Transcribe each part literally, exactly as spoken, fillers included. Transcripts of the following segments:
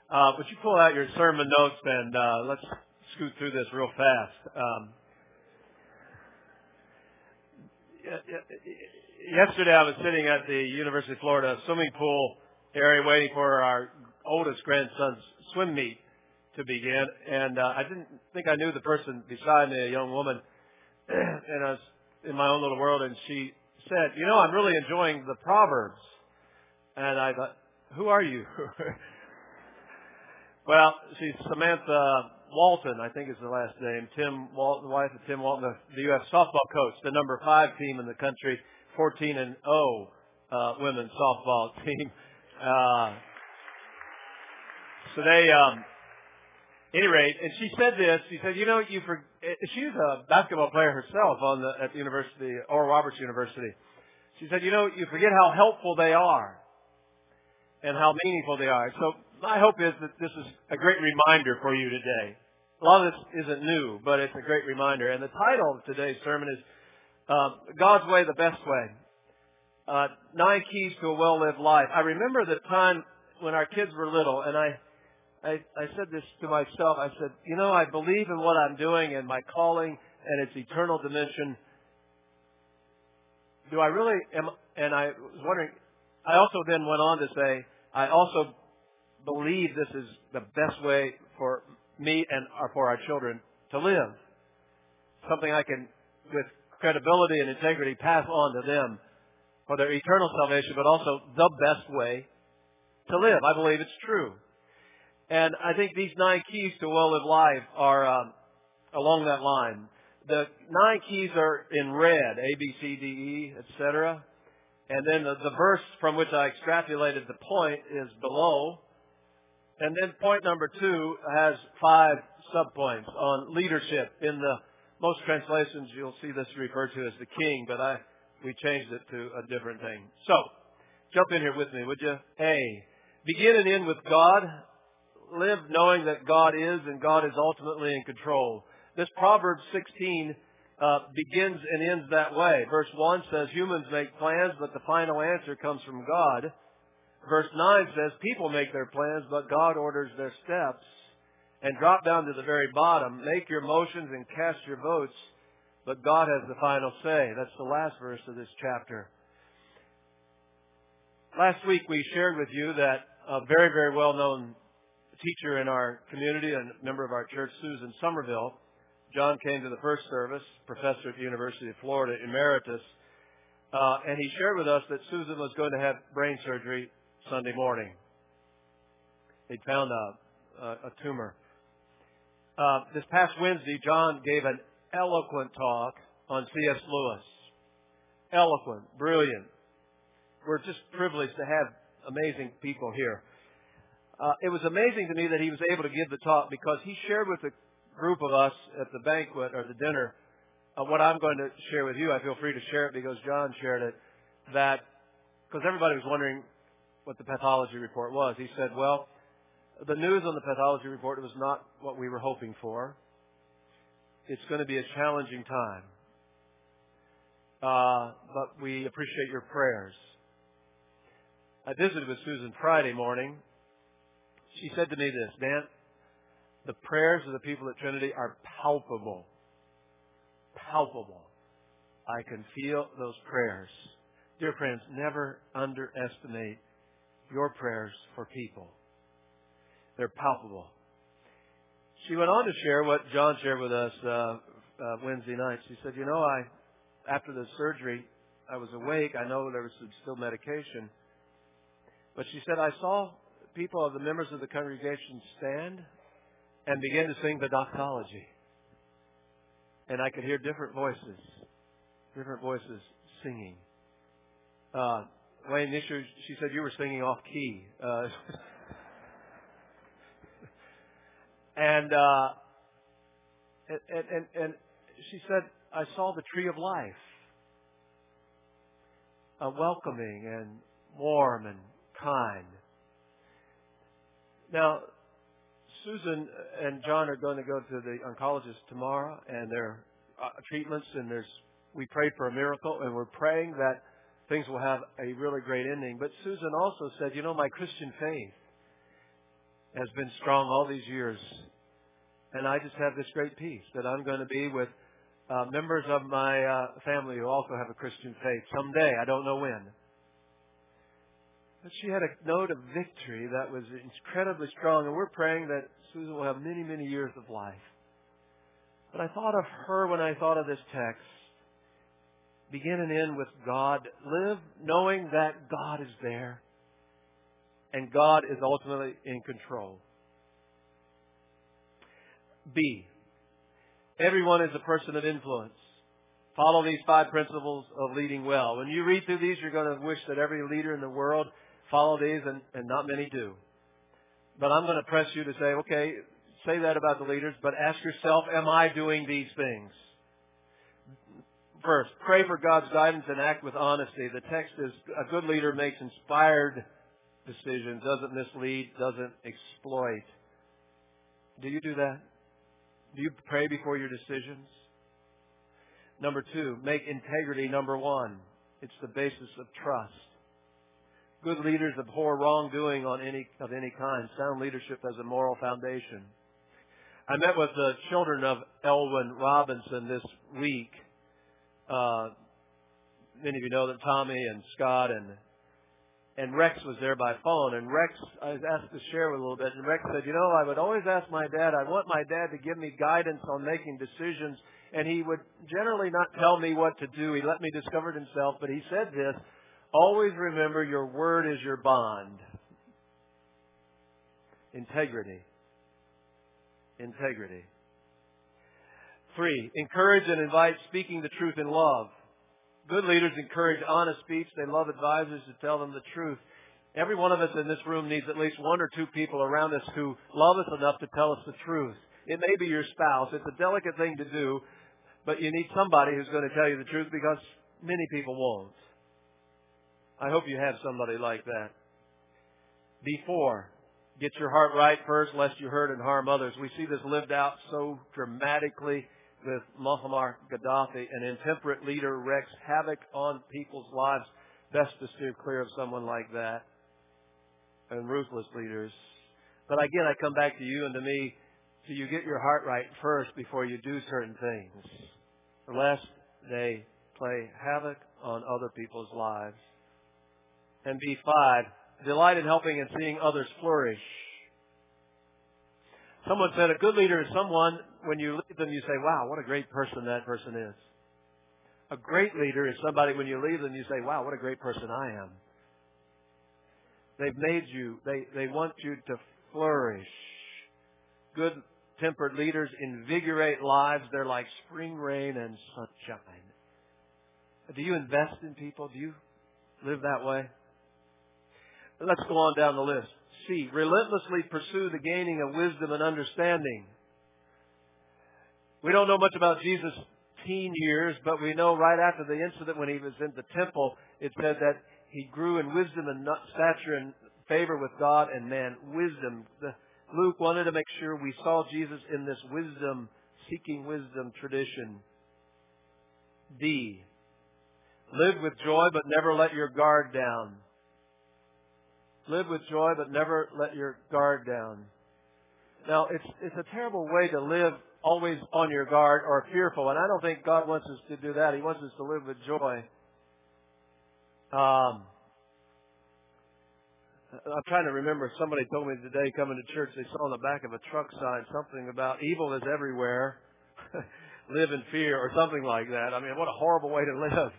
Uh, would you pull out your sermon notes and uh, let's scoot through this real fast. Um, yesterday I was sitting at the University of Florida swimming pool area waiting for our oldest grandson's swim meet to begin, and uh, I didn't think I knew the person beside me, a young woman, and I was in my own little world, and she said, you know, I'm really enjoying the Proverbs. And I thought, who are you? Well, she's Samantha Walton, I think is the last name. Tim Walton, the wife of Tim Walton, the, the U S softball coach, the number five team in the country, fourteen and oh uh, women's softball team. Uh, so they, um, any rate, and she said this. She said, you know, you for, she's a basketball player herself on the at the University, Oral Roberts University. She said, you know, you forget how helpful they are and how meaningful they are. So my hope is that this is a great reminder for you today. A lot of this isn't new, but it's a great reminder. And the title of today's sermon is uh, God's Way, the Best Way. Uh, nine Keys to a Well-Lived Life. I remember the time when our kids were little, and I, I, I said this to myself. I said, you know, I believe in what I'm doing and my calling and its eternal dimension. Do I really, am, and I was wondering, I also then went on to say, I also believe this is the best way for me and for our children to live. Something I can, with credibility and integrity, pass on to them for their eternal salvation, but also the best way to live. I believe it's true. And I think these nine keys to a well-lived life are um, along that line. The nine keys are in red, A, B, C, D, E, et cetera. And then the, the verse from which I extrapolated the point is below. And then point number two has five subpoints on leadership. In the most translations, you'll see this referred to as the king, but I we changed it to a different thing. So, jump in here with me, would you? A, begin and end with God. Live knowing that God is and God is ultimately in control. This Proverbs sixteen uh, begins and ends that way. Verse one says, humans make plans, but the final answer comes from God. Verse nine says, people make their plans, but God orders their steps. And drop down to the very bottom, make your motions and cast your votes, but God has the final say. That's the last verse of this chapter. Last week we shared with you that a very, very well-known teacher in our community and member of our church, Susan Somerville, John came to the first service, professor at the University of Florida, emeritus, uh, and he shared with us that Susan was going to have brain surgery Sunday morning. They'd found a, a, a tumor. Uh, this past Wednesday, John gave an eloquent talk on C S Lewis. Eloquent, brilliant. We're just privileged to have amazing people here. Uh, it was amazing to me that he was able to give the talk because he shared with the group of us at the banquet or the dinner uh, what I'm going to share with you. I feel free to share it because John shared it. That because everybody was wondering what the pathology report was. He said, well, the news on the pathology report was not what we were hoping for. It's going to be a challenging time. Uh, but we appreciate your prayers. I visited with Susan Friday morning. She said to me this, Dan, the prayers of the people at Trinity are palpable. Palpable. I can feel those prayers. Dear friends, never underestimate your prayers for people. They're palpable. She went on to share what John shared with us uh, uh, Wednesday night. She said, you know, I after the surgery, I was awake. I know there was some still medication. But she said, I saw people of the members of the congregation stand and begin to sing the doxology. And I could hear different voices, different voices singing. Uh, Wayne Nisher, she said, you were singing off key. Uh, and, uh, and, and, and she said, I saw the tree of life, uh, welcoming and warm and kind. Now, Susan and John are going to go to the oncologist tomorrow, and their uh, treatments, and there's we prayed for a miracle, and we're praying that things will have a really great ending. But Susan also said, you know, my Christian faith has been strong all these years. And I just have this great peace that I'm going to be with uh, members of my uh, family who also have a Christian faith someday. I don't know when. But she had a note of victory that was incredibly strong. And we're praying that Susan will have many, many years of life. But I thought of her when I thought of this text. Begin and end with God. Live knowing that God is there. And God is ultimately in control. B. Everyone is a person of influence. Follow these five principles of leading well. When you read through these, you're going to wish that every leader in the world follow these, and, and not many do. But I'm going to press you to say, okay, say that about the leaders, but ask yourself, am I doing these things? First, pray for God's guidance and act with honesty. The text is, a good leader makes inspired decisions, doesn't mislead, doesn't exploit. Do you do that? Do you pray before your decisions? Number two, make integrity number one. It's the basis of trust. Good leaders abhor wrongdoing on any of any kind. Sound leadership has a moral foundation. I met with the children of Elwyn Robinson this week. Uh, many of you know that Tommy and Scott and and Rex was there by phone. And Rex, I was asked to share with a little bit. And Rex said, you know, I would always ask my dad, I want my dad to give me guidance on making decisions. And he would generally not tell me what to do. He let me discover it himself. But he said this, always remember your word is your bond. Integrity. Integrity. Three, encourage and invite speaking the truth in love. Good leaders encourage honest speech. They love advisors to tell them the truth. Every one of us in this room needs at least one or two people around us who love us enough to tell us the truth. It may be your spouse. It's a delicate thing to do, but you need somebody who's going to tell you the truth because many people won't. I hope you have somebody like that. Before, get your heart right first, lest you hurt and harm others. We see this lived out so dramatically with Muammar Gaddafi. An intemperate leader wreaks havoc on people's lives. Best to steer clear of someone like that. And ruthless leaders. But again, I come back to you and to me. So you get your heart right first before you do certain things, lest they play havoc on other people's lives. And B five, delight in helping and seeing others flourish. Someone said a good leader is someone, when you leave them, you say, wow, what a great person that person is. A great leader is somebody, when you leave them, you say, wow, what a great person I am. They've made you, they, they want you to flourish. Good-tempered leaders invigorate lives. They're like spring rain and sunshine. Do you invest in people? Do you live that way? Let's go on down the list. C, relentlessly pursue the gaining of wisdom and understanding. We don't know much about Jesus' teen years, but we know right after the incident when he was in the temple, it said that he grew in wisdom and stature and favor with God and man. Wisdom. The, Luke wanted to make sure we saw Jesus in this wisdom, seeking wisdom tradition. D, live with joy but never let your guard down. Live with joy, but never let your guard down. Now, it's it's a terrible way to live always on your guard or fearful, and I don't think God wants us to do that. He wants us to live with joy. Um, I'm trying to remember. Somebody told me today coming to church, they saw on the back of a truck sign something about evil is everywhere, live in fear, or something like that. I mean, what a horrible way to live.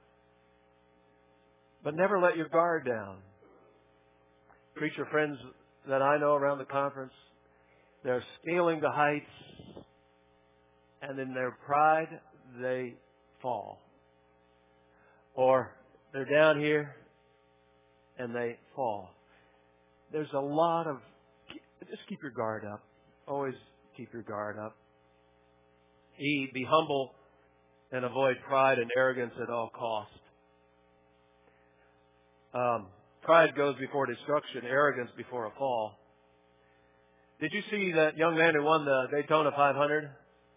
But never let your guard down. Preacher friends that I know around the conference, they're scaling the heights, and in their pride, they fall. Or they're down here, and they fall. There's a lot of, just keep your guard up. Always keep your guard up. E, be humble and avoid pride and arrogance at all cost. Um, Pride goes before destruction, arrogance before a fall. Did you see that young man who won the Daytona five hundred?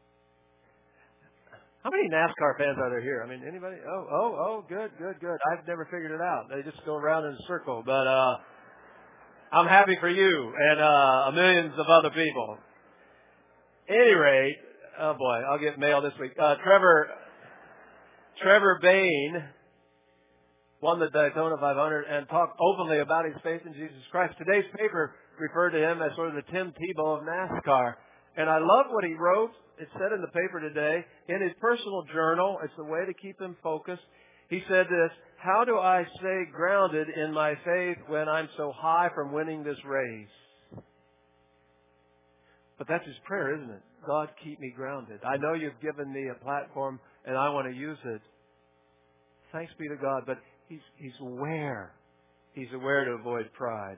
How many NASCAR fans are there here? I mean, anybody? Oh, oh, oh, good, good, good. I've never figured it out. They just go around in a circle. But uh, I'm happy for you and uh, millions of other people. At any rate, oh boy, I'll get mail this week. Uh, Trevor, Trevor Bain won the Daytona five hundred and talked openly about his faith in Jesus Christ. Today's paper referred to him as sort of the Tim Tebow of NASCAR. And I love what he wrote. It said in the paper today, in his personal journal, it's a way to keep him focused. He said this: how do I stay grounded in my faith when I'm so high from winning this race? But that's his prayer, isn't it? God, keep me grounded. I know you've given me a platform and I want to use it. Thanks be to God. But he's, he's aware. He's aware to avoid pride.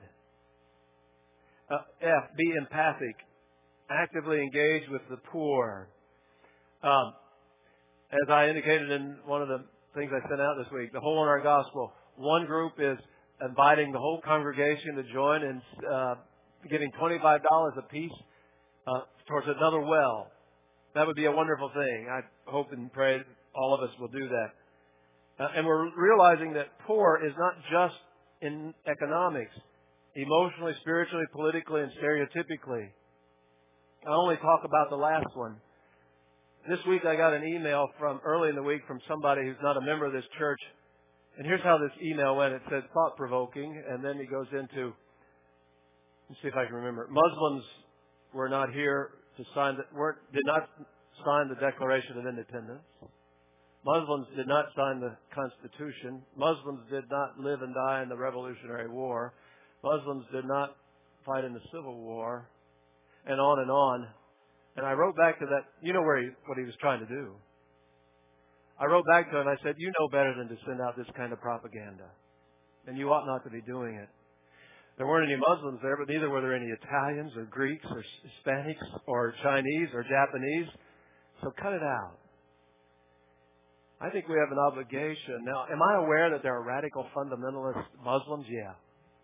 Uh, F, be empathic. Actively engage with the poor. Um, as I indicated in one of the things I sent out this week, the Hole in Our Gospel, one group is inviting the whole congregation to join in uh, giving twenty-five dollars apiece uh, towards another well. That would be a wonderful thing. I hope and pray all of us will do that. Uh, and we're realizing that poor is not just in economics, emotionally, spiritually, politically, and stereotypically. I only talk about the last one. This week I got an email from early in the week from somebody who's not a member of this church. And here's how this email went. It said thought-provoking, and then he goes into, let's see if I can remember. Muslims were not here to sign, the, weren't, did not sign the Declaration of Independence. Muslims did not sign the Constitution. Muslims did not live and die in the Revolutionary War. Muslims did not fight in the Civil War. And on and on. And I wrote back to that, you know where he, what he was trying to do. I wrote back to him, I said, you know better than to send out this kind of propaganda. And you ought not to be doing it. There weren't any Muslims there, but neither were there any Italians or Greeks or Hispanics or Chinese or Japanese. So cut it out. I think we have an obligation. Now, am I aware that there are radical fundamentalist Muslims? Yeah.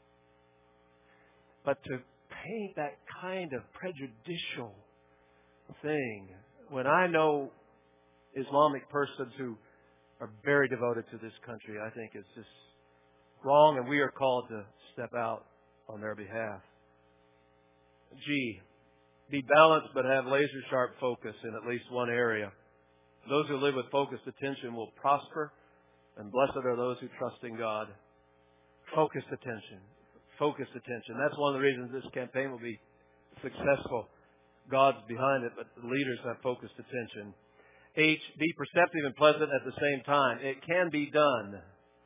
But to paint that kind of prejudicial thing, when I know Islamic persons who are very devoted to this country, I think it's just wrong, and we are called to step out on their behalf. G, be balanced but have laser-sharp focus in at least one area. Those who live with focused attention will prosper, and blessed are those who trust in God. Focused attention. Focused attention. That's one of the reasons this campaign will be successful. God's behind it, but the leaders have focused attention. H, be perceptive and pleasant at the same time. It can be done.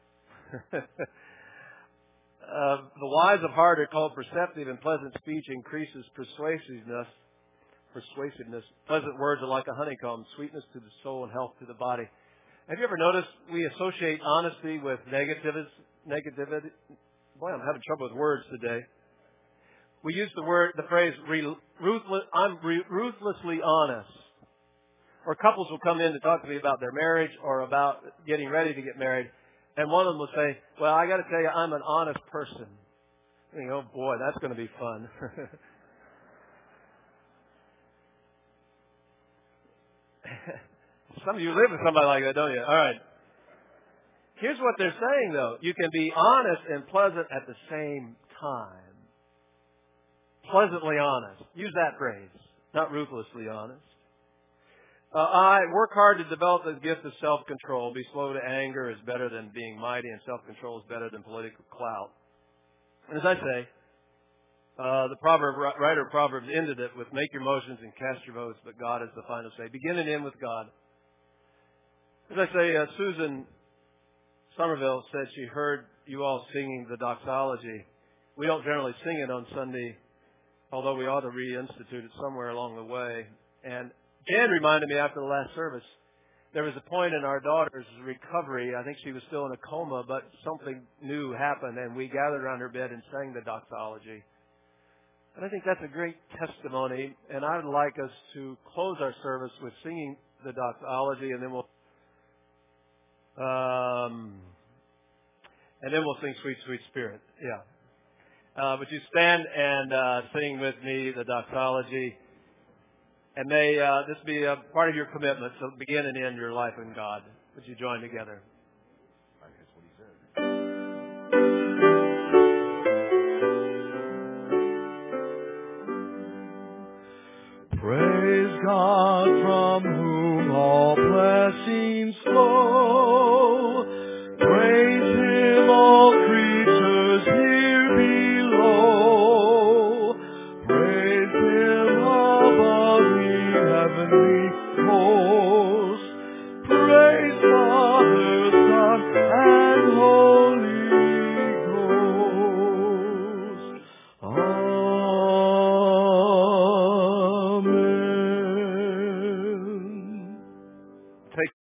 uh, the wise of heart are called perceptive, and pleasant speech increases persuasiveness. Persuasiveness. Pleasant words are like a honeycomb, sweetness to the soul and health to the body. Have you ever noticed we associate honesty with negativism? Negativity? Boy, I'm having trouble with words today. We use the word, the phrase, ruthless, I'm ruthlessly honest. Or couples will come in to talk to me about their marriage or about getting ready to get married, and one of them will say, well, I got to tell you, I'm an honest person. I think, oh boy, that's going to be fun. Some of you live with somebody like that, don't you? All right. Here's what they're saying, though. You can be honest and pleasant at the same time. Pleasantly honest. Use that phrase. Not ruthlessly honest. Uh, I work hard to develop the gift of self-control. Be slow to anger is better than being mighty, and self-control is better than political clout. And as I say, uh, the proverb writer of Proverbs ended it with, make your motions and cast your votes, but God is the final say. Begin and end with God. As I say, uh, Susan Somerville said she heard you all singing the doxology. We don't generally sing it on Sunday, although we ought to reinstitute it somewhere along the way. And Jan reminded me after the last service, there was a point in our daughter's recovery, I think she was still in a coma, but something new happened, and we gathered around her bed and sang the doxology. And I think that's a great testimony, and I would like us to close our service with singing the doxology, and then we'll um, and then we'll sing Sweet, Sweet Spirit. Yeah. Uh, would you stand and uh, sing with me the doxology? And may uh, this be a part of your commitment to begin and end your life in God. Would you join together? God from whom all blessings flow. Praise Him, all creatures here below. Praise Him above the heavenly host.